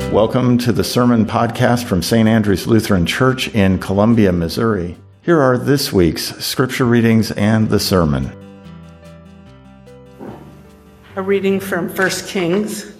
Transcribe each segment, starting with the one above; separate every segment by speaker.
Speaker 1: Welcome to the Sermon Podcast from St. Andrew's Lutheran Church in Columbia, Missouri. Here are this week's scripture readings and the sermon.
Speaker 2: A reading from 1 Kings.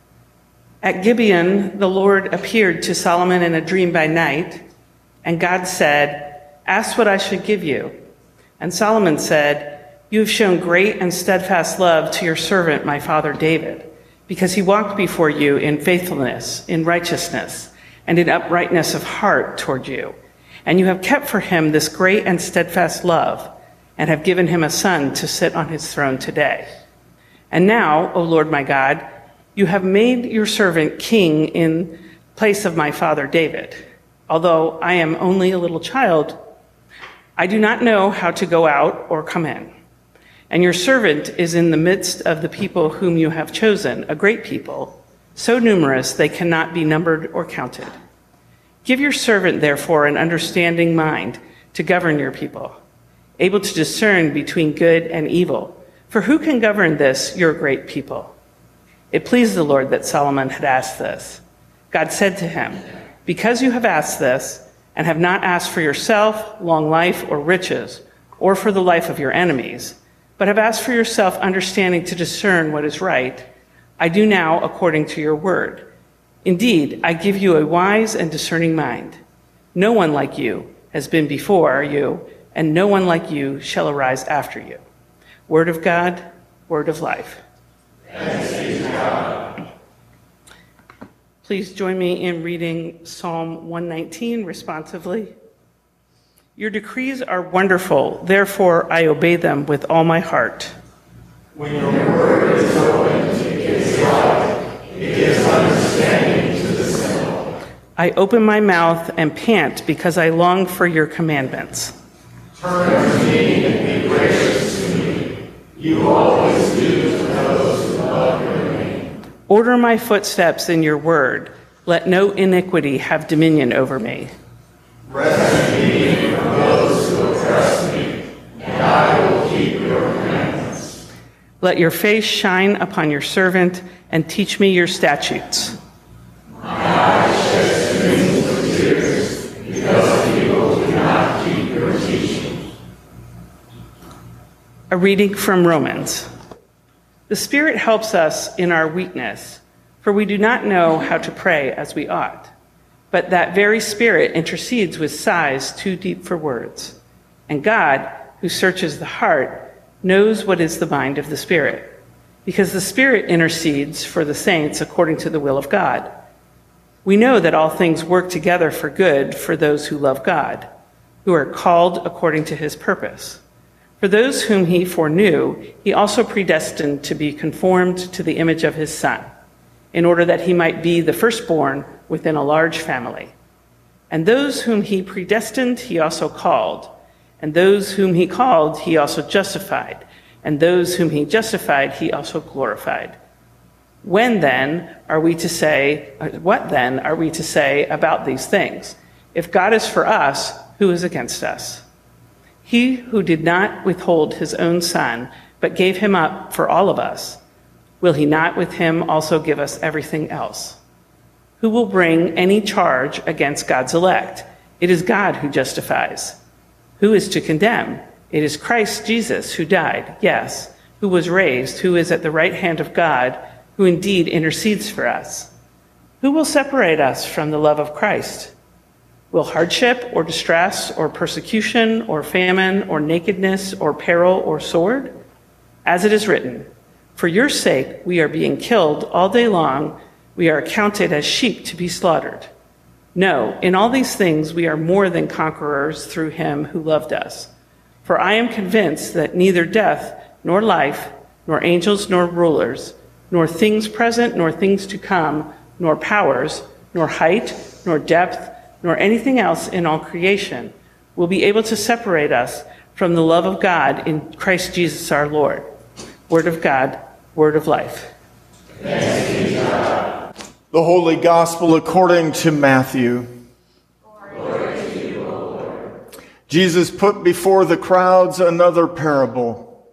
Speaker 2: At Gibeon, the Lord appeared to Solomon in a dream by night, and God said, "Ask what I should give you." And Solomon said, "You have shown great and steadfast love to your servant, my father David, because he walked before you in faithfulness, in righteousness, and in uprightness of heart toward you. And you have kept for him this great and steadfast love, and have given him a son to sit on his throne today. And now, O Lord my God, you have made your servant king in place of my father David. Although I am only a little child, I do not know how to go out or come in. And your servant is in the midst of the people whom you have chosen, a great people, so numerous they cannot be numbered or counted. Give your servant, therefore, an understanding mind to govern your people, able to discern between good and evil. For who can govern this, your great people?" It pleased the Lord that Solomon had asked this. God said to him, "Because you have asked this, and have not asked for yourself long life or riches, or for the life of your enemies, but have asked for yourself understanding to discern what is right, I do now according to your word. Indeed, I give you a wise and discerning mind. No one like you has been before you, and no one like you shall arise after you." Word of God, word of life.
Speaker 3: Thanks be to God.
Speaker 2: Please join me in reading Psalm 119 responsively. Your decrees are wonderful, therefore I obey them with all my heart.
Speaker 3: When your word is opened, it gives light, it gives understanding to the simple.
Speaker 2: I open my mouth and pant because I long for your commandments.
Speaker 3: Turn to me and be gracious to me. You always do to those who love your name.
Speaker 2: Order my footsteps in your word. Let no iniquity have dominion over me.
Speaker 3: Rescue me from those who oppress me, and I will keep your commandments.
Speaker 2: Let your face shine upon your servant, and teach me your statutes.
Speaker 3: My eyes shed streams of tears, because people do not keep your teaching.
Speaker 2: A reading from Romans. The Spirit helps us in our weakness, for we do not know how to pray as we ought. But that very Spirit intercedes with sighs too deep for words. And God, who searches the heart, knows what is the mind of the Spirit, because the Spirit intercedes for the saints according to the will of God. We know that all things work together for good for those who love God, who are called according to his purpose. For those whom he foreknew, he also predestined to be conformed to the image of his Son, in order that he might be the firstborn within a large family. And those whom he predestined, he also called. And those whom he called, he also justified. And those whom he justified, he also glorified. What then are we to say about these things? If God is for us, who is against us? He who did not withhold his own Son, but gave him up for all of us, will he not with him also give us everything else? Who will bring any charge against God's elect? It is God who justifies. Who is to condemn? It is Christ Jesus who died, yes, who was raised, who is at the right hand of God, who indeed intercedes for us. Who will separate us from the love of Christ? Will hardship or distress or persecution or famine or nakedness or peril or sword? As it is written, "For your sake we are being killed all day long. We are accounted as sheep to be slaughtered." No, in all these things we are more than conquerors through him who loved us. For I am convinced that neither death nor life, nor angels nor rulers, nor things present nor things to come, nor powers, nor height, nor depth, nor anything else in all creation will be able to separate us from the love of God in Christ Jesus our Lord. Word of God, word of life.
Speaker 3: Thanks be to God.
Speaker 1: The Holy Gospel according to Matthew.
Speaker 3: Glory to you, O Lord.
Speaker 1: Jesus put before the crowds another parable.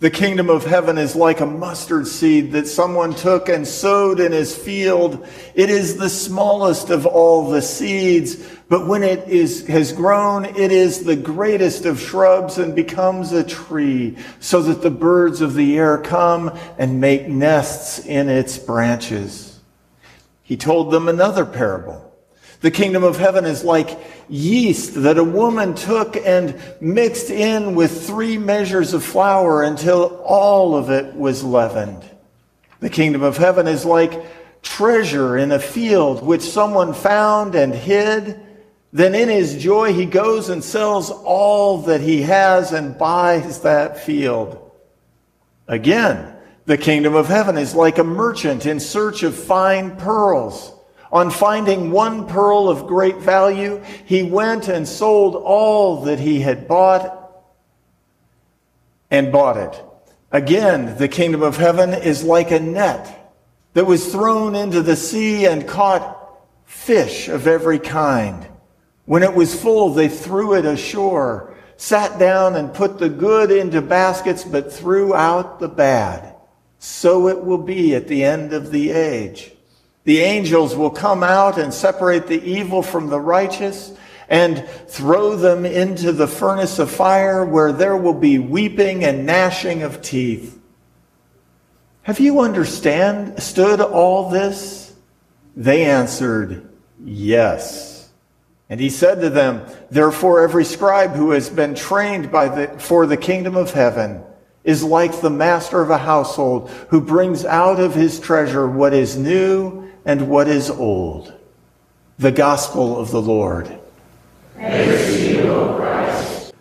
Speaker 1: The kingdom of heaven is like a mustard seed that someone took and sowed in his field. It is the smallest of all the seeds, but when it has grown, it is the greatest of shrubs and becomes a tree, so that the birds of the air come and make nests in its branches. He told them another parable. The kingdom of heaven is like yeast that a woman took and mixed in with 3 measures of flour until all of it was leavened. The kingdom of heaven is like treasure in a field which someone found and hid. Then in his joy he goes and sells all that he has and buys that field. Again, the kingdom of heaven is like a merchant in search of fine pearls. On finding one pearl of great value, he went and sold all that he had bought and bought it. Again, the kingdom of heaven is like a net that was thrown into the sea and caught fish of every kind. When it was full, they threw it ashore, sat down and put the good into baskets, but threw out the bad. So it will be at the end of the age. The angels will come out and separate the evil from the righteous and throw them into the furnace of fire, where there will be weeping and gnashing of teeth. Have you understood all this? They answered, yes. And he said to them, therefore every scribe who has been trained for the kingdom of heaven is like the master of a household, who brings out of his treasure what is new and what is old. The gospel of the Lord.
Speaker 3: Praise to you, O Christ.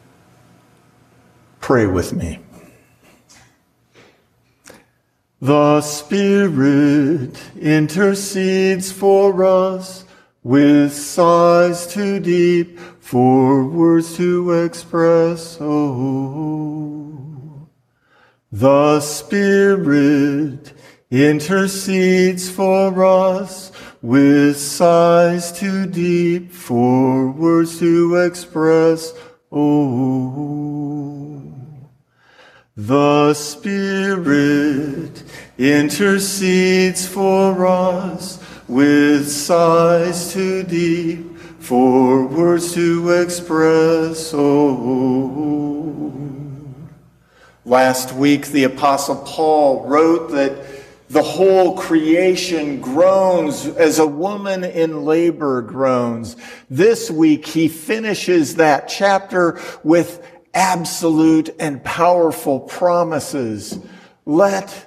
Speaker 1: Pray with me. The Spirit intercedes for us with sighs too deep for words to express. Oh, the Spirit intercedes for us with sighs too deep for words to express. Oh, the Spirit intercedes for us with sighs too deep for words to express. Oh. Last week, the Apostle Paul wrote that the whole creation groans as a woman in labor groans. This week, he finishes that chapter with absolute and powerful promises. Let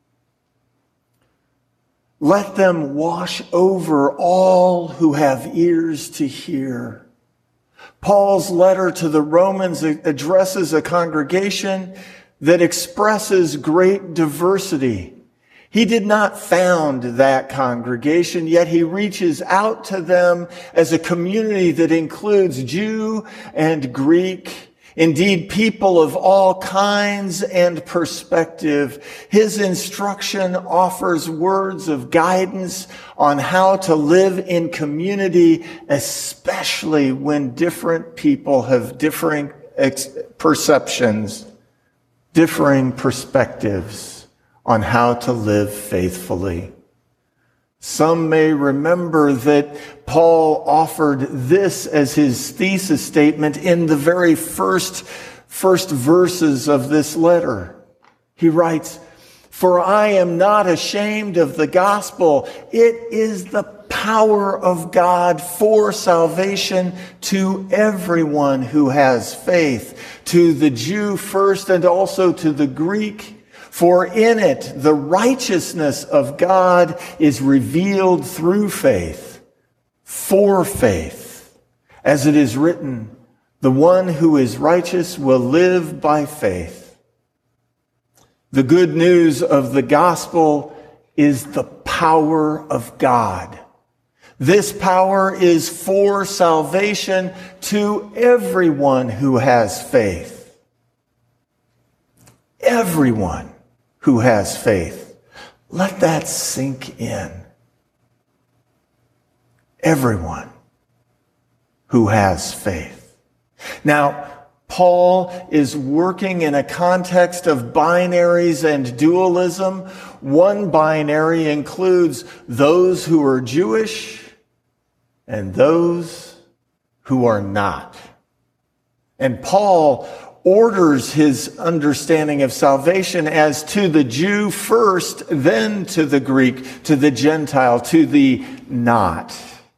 Speaker 1: them wash over all who have ears to hear. Paul's letter to the Romans addresses a congregation that expresses great diversity. He did not found that congregation, yet he reaches out to them as a community that includes Jew and Greek, indeed people of all kinds and perspective. His instruction offers words of guidance on how to live in community, especially when different people have differing perceptions, differing perspectives on how to live faithfully. Some may remember that Paul offered this as his thesis statement in the very first verses of this letter. He writes, "For I am not ashamed of the gospel. It is the power of God for salvation to everyone who has faith, to the Jew first and also to the Greek. For in it, the righteousness of God is revealed through faith, for faith. As it is written, the one who is righteous will live by faith." The good news of the gospel is the power of God. This power is for salvation to everyone who has faith. Everyone who has faith. Let that sink in. Everyone who has faith. Now, Paul is working in a context of binaries and dualism. One binary includes those who are Jewish and those who are not. And Paul orders his understanding of salvation as to the Jew first, then to the Greek, to the Gentile, to the not.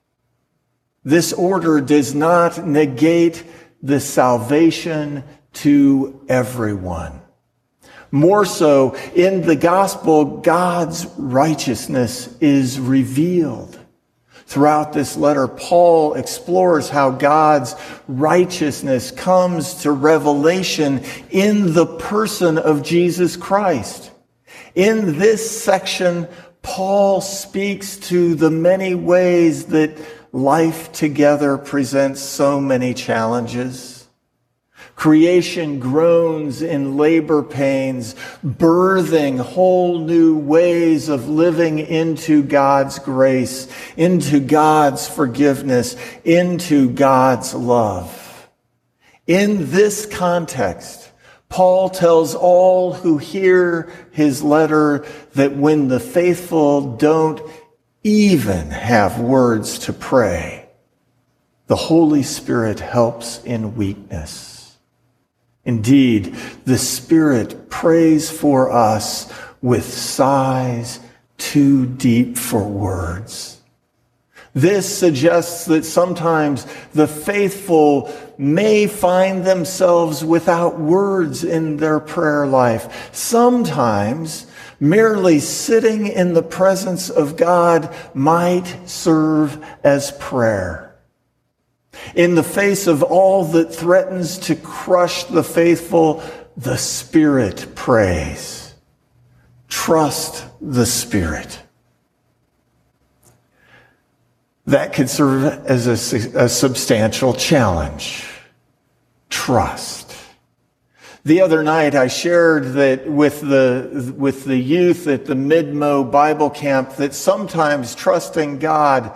Speaker 1: This order does not negate the salvation to everyone. More so, in the gospel, God's righteousness is revealed. Throughout this letter, Paul explores how God's righteousness comes to revelation in the person of Jesus Christ. In this section, Paul speaks to the many ways that life together presents so many challenges. Creation groans in labor pains, birthing whole new ways of living into God's grace, into God's forgiveness, into God's love. In this context, Paul tells all who hear his letter that when the faithful don't even have words to pray, the Holy Spirit helps in weakness. Indeed, the Spirit prays for us with sighs too deep for words. This suggests that sometimes the faithful may find themselves without words in their prayer life. Sometimes merely sitting in the presence of God might serve as prayer. In the face of all that threatens to crush the faithful, the Spirit prays. Trust the Spirit. That could serve as a substantial challenge. Trust. The other night, I shared that with the youth at the Midmo Bible Camp that sometimes trusting God,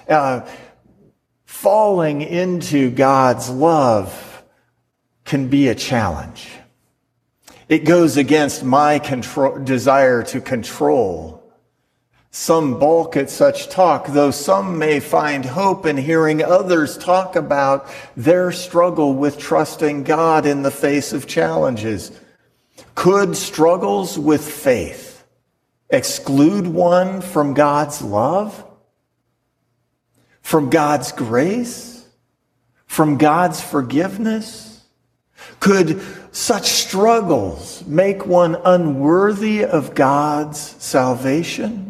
Speaker 1: falling into God's love can be a challenge. It goes against my desire to control. Some balk at such talk, though some may find hope in hearing others talk about their struggle with trusting God in the face of challenges. Could struggles with faith exclude one from God's love? From God's grace? From God's forgiveness? Could such struggles make one unworthy of God's salvation?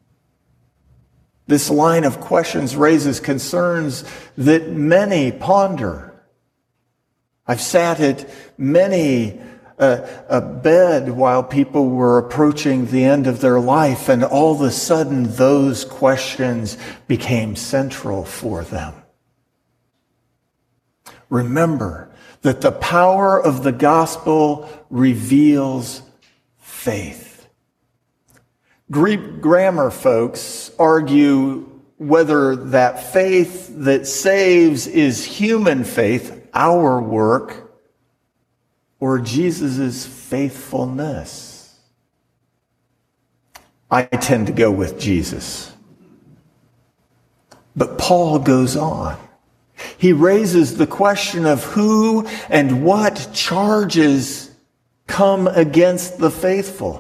Speaker 1: This line of questions raises concerns that many ponder. I've sat at many a bed while people were approaching the end of their life, and all of a sudden those questions became central for them. Remember that the power of the gospel reveals faith. Greek grammar folks argue whether that faith that saves is human faith, our work, or Jesus' faithfulness. I tend to go with Jesus. But Paul goes on. He raises the question of who and what charges come against the faithful.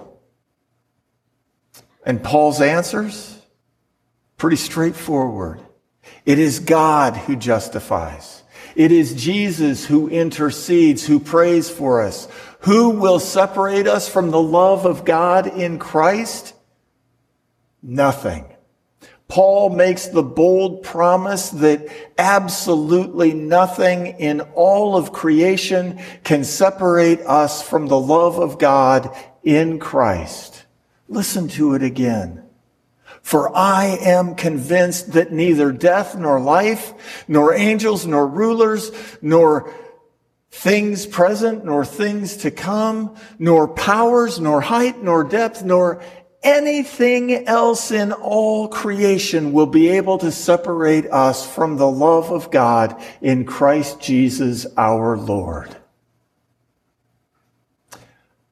Speaker 1: And Paul's answers? Pretty straightforward. It is God who justifies. It is Jesus who intercedes, who prays for us. Who will separate us from the love of God in Christ? Nothing. Paul makes the bold promise that absolutely nothing in all of creation can separate us from the love of God in Christ. Listen to it again. For I am convinced that neither death nor life, nor angels nor rulers, nor things present nor things to come, nor powers, nor height, nor depth, nor anything else in all creation will be able to separate us from the love of God in Christ Jesus our Lord.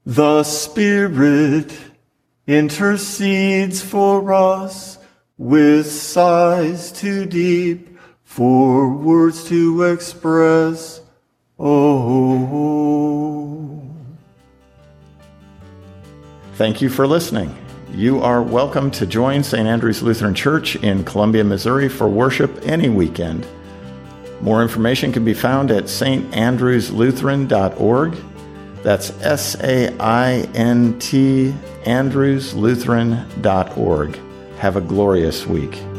Speaker 1: The Spirit intercedes for us with sighs too deep for words to express. Oh.
Speaker 4: Thank you for listening. You are welcome to join St. Andrew's Lutheran Church in Columbia, Missouri for worship any weekend. More information can be found at standrewslutheran.org. That's SAINT andrewslutheran.org. Have a glorious week.